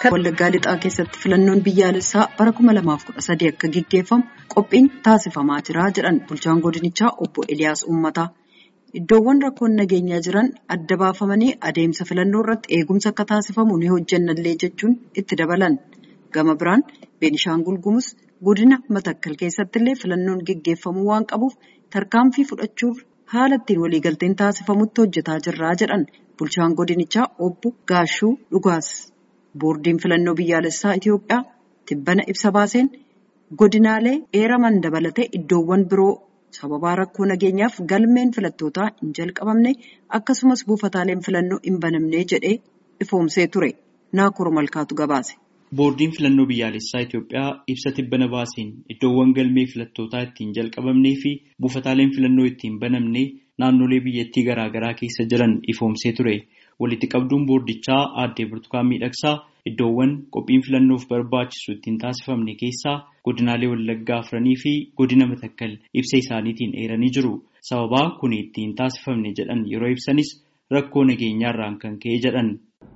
Wallaggaa Lixaa keessatti filannoon biyyaalessaa bara 2013 akka gaggeeffamu qophiin taasifamaa jira jedhan bulchaan godinichaa obbo Eliyaas Uummataa. Iddoowwan rakkoon nageenyaa jiran adda baafamanii adeemsa filannoo irratti eegumsa akka taasifamu ni hojjannallee jechuun itti dabalan. Gama biraan Beenishaangul Gumuz godina Matakkal keessatti illee filannoon gaggeeffamuu waan qabuuf tarkaanfii fudhachuuf haala ittiin waliigalteen taasifamutti hojjetaa jirra jedhan bulchaan godinichaa obbo Gaashuu Dhugaas. Boordiin filannoo biyyaalessaa Itoophiyaa tibbana ibsa baaseen godinaalee eeraman dabalatee iddoowwan biroo sababa rakkoo nageenyaaf galmeen filattootaa hin jalqabamne akkasumas buufataaleen filannoo hin banamne jedhee ifoomsee ture. Naakur Malkaatu gabaase. Boordiin filannoo biyyaalessaa Itoophiyaa ibsa tibbana baaseen iddoowwan galmee filattootaa ittiin jalqabamnee fi buufataaleen filannoo ittiin banamne naannolee biyyattii garaagaraa keessa jiran ifoomsee ture. Walitti qabduun boordichaa aadde Burtukaan Miidhagsaa iddoowwan qophiin filannoof barbaachisu ittiin taasifamne keessaa godinaalee Wallaggaa Afranii fi godina Matakkal ibsa isaaniitiin eeranii jiru. Sababaa kun ittiin taasifamne jedhan yeroo ibsanis rakkoo nageenyaarraan kan ka'e jedhan.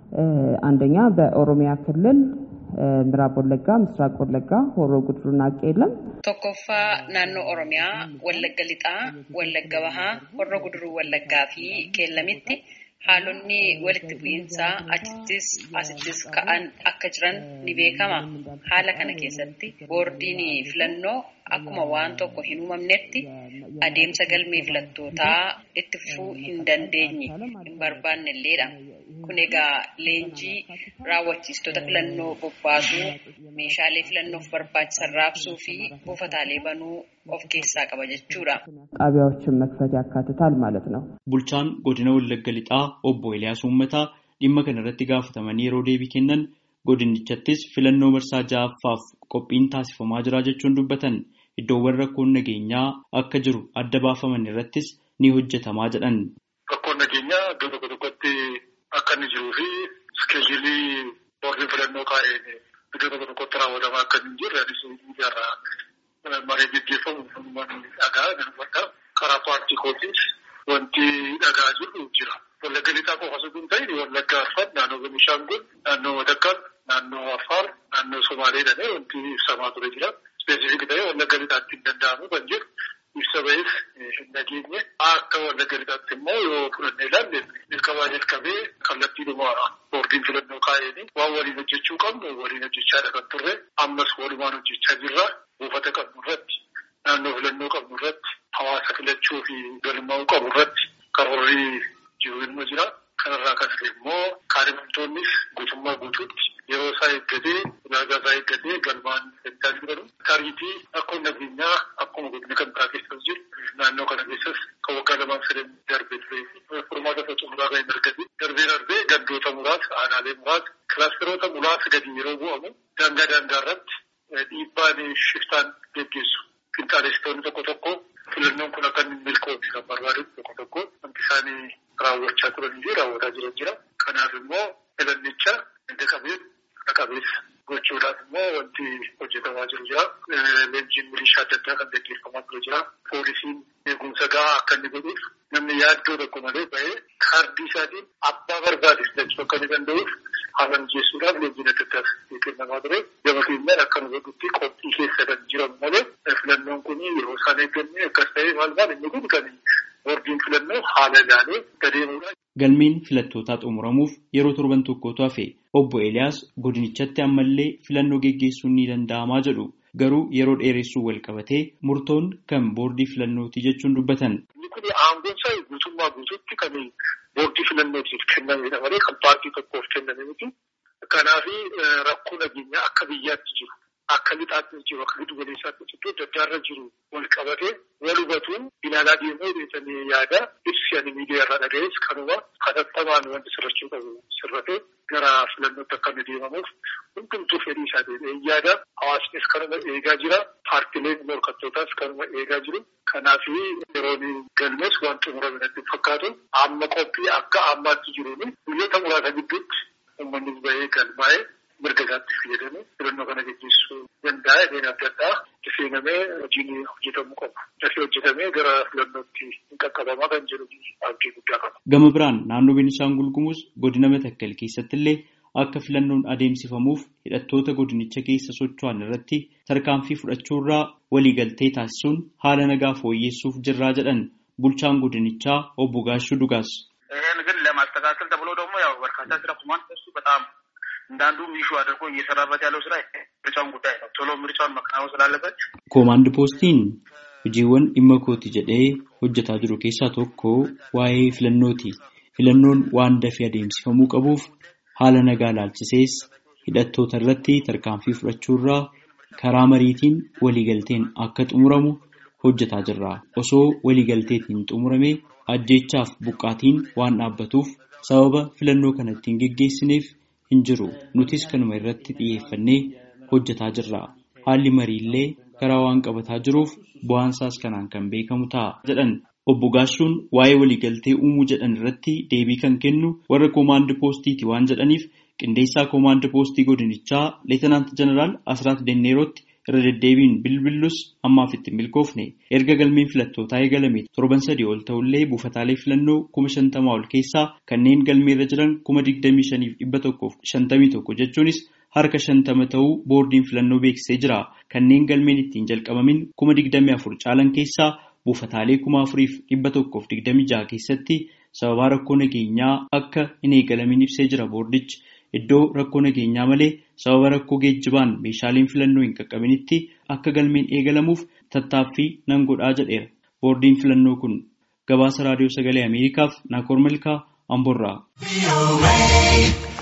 አንደኛ በኦሮሚያ ክልል ምዕራብ ወለጋ፣ ምስራቅ ወለጋ፣ ሆሮ ጉድሩና ቄለም tokkoffaa naannoo Oromiyaa Wallagga Lixaa, Wallagga Bahaa, Horroo Guduruu Wallaggaa fi Qeellamitti haalonni walitti bu'iinsaa achittis asittis ka'an akka jiran ni beekama. Haala kana keessatti boordiin filannoo akkuma waan tokko hin uumamnetti adeemsa galmee filattootaa itti fufuu hin dandeenye hin barbaannelleedha. Kun egaa leenjii raawwachiistota filannoo bobbaasuu, meeshaalee filannoof barbaachisan raabsuu fi buufataalee banuu of keessaa qaba jechuudha. Xaabiyaawwan መክፈት ያካትታል ማለት ነው. Bulchaan godina Wallagga Lixaa obbo Eliyaas Uummataa dhimma kana irratti gaafatamanii yeroo deebii kennan godinichattis filannoo marsaa 6ffaaf qophiin taasifamaa jira jechuun dubbatan. Iddoowwan rakkoon nageenyaa akka jiru adda baafaman irrattis ni hojjetamaa jedhan. Rakkoon nageenyaa iddoo tokkotti akka inni jiruu fi iskeejilii boordiin filannoo kaa'een iddoo tokkotti raawwatamaa akka hin jirre miidiyaarraa maree gaggeeffamu dhagaa garbadha. Karaa paartii kootiis wanti dhagaa jiru jira. Wallagga Lixaa qofa osoo hin ta'in Wallagga Arfan, naannoo Beenishaangul, naannoo Matakkal, naannoo Affaar, naannoo Somaaleedhaan wanti ibsamaa ture jira. Ispeesifiik ta'ee Wallagga Lixaatti hin danda'amu kan jiru ibsa ba'eef hin nageenye. Akka Wallagga Lixaatti immoo yoo fudhannee ilaalle jalqabee kallattiidhuma boordiin filannoo kaa'een waan waliin hojjechuu qabnu waliin hojjechaadha kan turre. Ammas walumaan hojjechaa jirra. Buufata qabnu irratti, naannoo filannoo qabnu irratti, hawaasa filachuu fi galmaa'uu qabu irratti karoorri jiru ilma jira. Kanarraa kan hafe immoo kaadhimamtoonnis guutummaa guutuutti yeroo isaa eeggatee, ulaagaa isaa eeggatee galmaan fechaa jiran. Tariitii akkuma nageenyaa akkuma godina kan biraa keessas jiru naannoo kana keessas kan waggaa lamaan sadeen darbee turee fi furmaata faca'uudhaa kan hin argatin darbee gandoota muraasa, aanaalee muraasa, kilaasteroota muraasa gadi yeroo bu'amu daangaa irratti dhiibbaan shiftaan geggeessu. Finxaalessitoonni tokko filannoon kun akka inni milkoomne kan barbaadu tokko wanti isaanii raawwachaa turanii fi raawwataa jiran jira. Kanaaf immoo filannicha qabeessa gochuudhaaf immoo wanti hojjetamaa jiru jira. Leenjiin milishaa adda addaa kan gaggeeffamaa jiru jira. Poolisiin eegumsa gahaa akka inni godhuuf namni yaaddoo tokko malee ba'ee kaardii isaatiin abbaa barbaade filachuu akka inni danda'uuf haala mijeessuudhaaf leenjiin adda addaas kennamaa ture. Gama keenyaan akka nu godhutti qophii keessa kan jiran malee filannoon kun yeroo isaan eegganne akkas ta'ee maal inni kun kan boordiin filannoo haala ilaalee gadeemuudha. Galmeen filattootaa xumuramuuf yeroo torban tokkotu hafe obbo Eliyaas godinichatti ammallee filannoo geggeessuun ni danda'amaa jedhu. Garuu yeroo dheeressuu wal qabatee murtoon kan boordii filannooti jechuun dubbatan. Inni kun aangoon isaa guutummaa guutuutti kan boordii filannootiif kennamedha malee kan paartii tokkoof kenname miti. Kanaaf rakkoo nageenyaa akka biyyaatti jiru, akka lixaatti jiru, akka giddu galeessaatti iddoo adda addaarra jiru wal qabatee wal hubatuun ilaalaa deemee deemtanii yaada ibsi ani miidiyaarraa dhaga'es kanuma hatattamaan wanti sirrachuu qabu sirratee gara filannootti akka inni deemamuuf hundumtuu fedhii isaa deemee yaada. Hawaasnis kanuma eegaa jira. Paartileen morkattootaas kanuma eegaa jiru. Kanaaf yeroon galmees waan xumurame natti fakkaatu amma qophii akka ammaatti jiruun guyyoota muraasa gidduutti uummanni bahee galmaa'ee mirga isaatti fayyadamee filannoo kana gaggeessuu danda'a. Ideen adda addaa itti seenamee hojiin hojjetamuu qabu. Dafee hojjetamee gara filannootti hin qaqqabamaa kan jedhu abdii guddaa qaba. Gama biraan naannoo Beenishaangul Gumuz godina Matakkal keessatti illee akka filannoon adeemsifamuuf hidhattoota godinicha keessa socho'an irratti tarkaanfii fudhachuurraa waliigaltee taasisuun haala nagaa fooyyessuuf jirraa jedhan bulchaan godinichaa obbo Gaashuu Dugaas. ይሄን ግን ለማስተካከል ተብሎ ደግሞ ያው በርካታ ስራ ኮማንድ እሱ በጣም እንዳንዱ ሚሹ አድርጎ እየሰራበት ያለው ስራ ምርጫውን ጉዳይ ነው። ቶሎ ምርጫውን መከናወን ስላለበት ኮማንድ ፖስቲን hojiiwwan dhimma kooti jedhee hojjetaa jiru keessaa tokko waa'ee filannooti. Filannoon waan dafee adeemsifamuu qabuuf haala nagaa ilaalchisees hidhattoota irratti tarkaanfii fudhachuurraa karaa mariitiin waliigalteen akka xumuramu hojjetaa jirra. Osoo waliigalteetiin xumuramee ajjeechaaf buqqaatiin waan dhaabbatuuf sababa filannoo kana ittiin geggeessineef hin jiru. Nutis kanuma irratti xiyyeeffannee hojjetaa jirra. Haalli mariillee karaa waan qabataa jiruuf bu'aansaas kanaan kan beekamu ta'a jedhan. Obbo Gaashuun waa'ee waliigaltee uumuu jedhan irratti deebii kan kennu warra koomaand poostiiti waan jedhaniif qindeessaa koomaand poostii godinichaa Leetanaant Jeneraal Asraat Denneerootti irra deddeebiin bilbillus ammaaf itti milkoofne. Erga galmeen filattootaa eegalame torban 3 ol ta'ullee buufataalee filannoo 50,000 ol keessaa kanneen galmeerra jiran 25,151 jechuunis harka 50 ta'uu boordiin filannoo beeksisee jira. Kanneen galmeen ittiin jalqabamin 24,000 caalan keessaa buufataalee 4,126 keessatti sababa rakkoo nageenyaa akka hin eegalamin ibsee jira boordichi. Iddoo rakkoo nageenyaa malee sababa rakkoo geejjibaan meeshaaleen filannoo hin qaqqabinitti akka galmeen eegalamuuf tattaaffii nan godhaa jedheera. Boordiin filannoo kun gabaasa raadiyoo sagalee Ameerikaaf Naakoor Malkaa Amboorraa.